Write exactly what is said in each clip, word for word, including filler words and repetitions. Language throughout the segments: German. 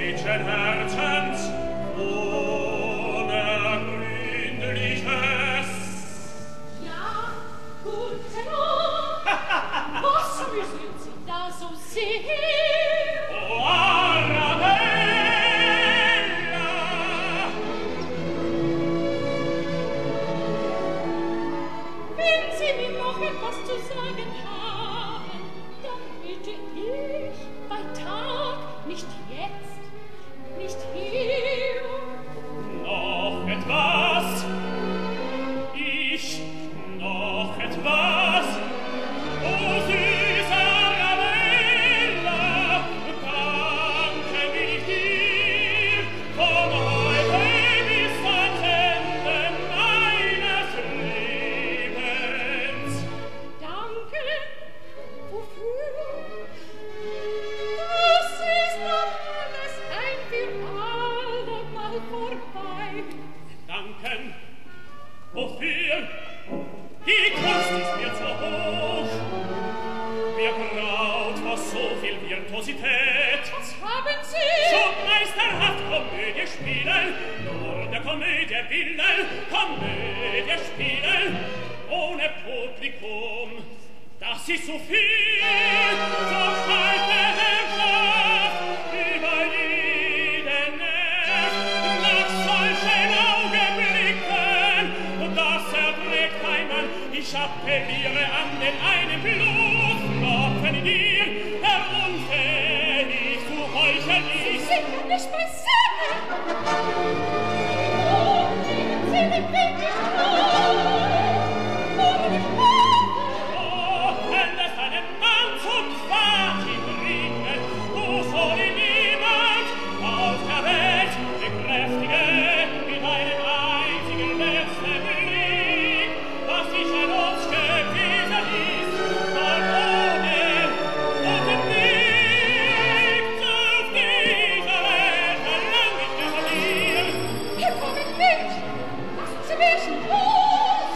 Mädchenherzens unergründliches. Ja, gute Nacht. Was müssen Sie da so sehen? O Arabella! Wenn Sie mir noch etwas zu sagen haben, dann bitte ich bei Tag, nicht jetzt, nicht hier. Noch etwas? Ich noch etwas? O süße Arabella, danke will ich dir von heute bis ans Ende meines Lebens. Danke, wofür? Das ist doch alles ein für allemal vorbei. Danken, wofür? Die Kunst ist mir zu hoch. Mir graut vor so viel Virtuosität. Was haben Sie? Schon meisterhaft Komödie spielen, nur der Komödie willen, Komödie spielen, ohne Publikum. Das ist zu viel, so kalte Herrschaft über jede Nacht. Nach solchen Augenblicken, das erträgt kein Mann. Ich appelliere an den einen Blutstropfen in dir, herunfällig zu heucheln Sie ist. sind ja nicht bei Sinne. Oh, nehmen Sie den Weg nicht auf. Oh, ich Oh, wenn es einen Mann zum Quasi bringen, wo soll ihn niemand auf der Welt bekräftigen mit einem einzigen letzten Blick, was sich an uns gewesen ist, verloren und nichts auf dieser Welt verlang ich mehr von dir. Hier kommen mit. Lassen Sie mich los.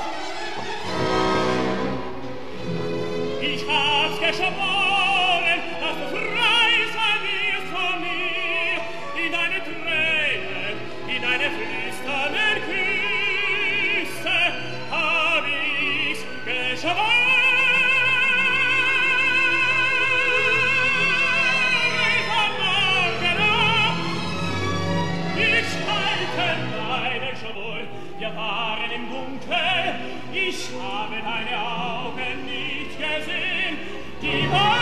Ich hab's geschworen, dass du frei sein wirst von mir, in deine Tränen, in deine flüsternden Küsse, hab ich's geschworen. Von morgen ab, ich halte meinen Schwur, wir waren im Dunkel, ich habe deine Augen nicht gesehen, die